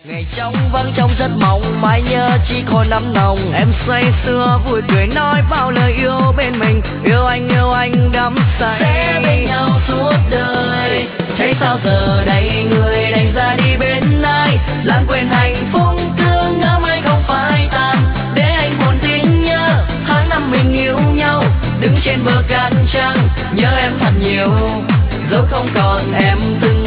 Ngày trong vắng trong rất mong mãi nhớ chỉ còn nắm nồng. Em say sưa vui cười nói bao lời yêu bên mình. Yêu anh đắm say sẽ bên nhau suốt đời. Thế sao giờ đây người đành ra đi bên ai, lãng quên hạnh phúc cứ ngỡ mai không phai tàn. Để anh buồn tin nhớ tháng năm mình yêu nhau, đứng trên bờ cát trắng nhớ em thật nhiều. Dẫu không còn em từng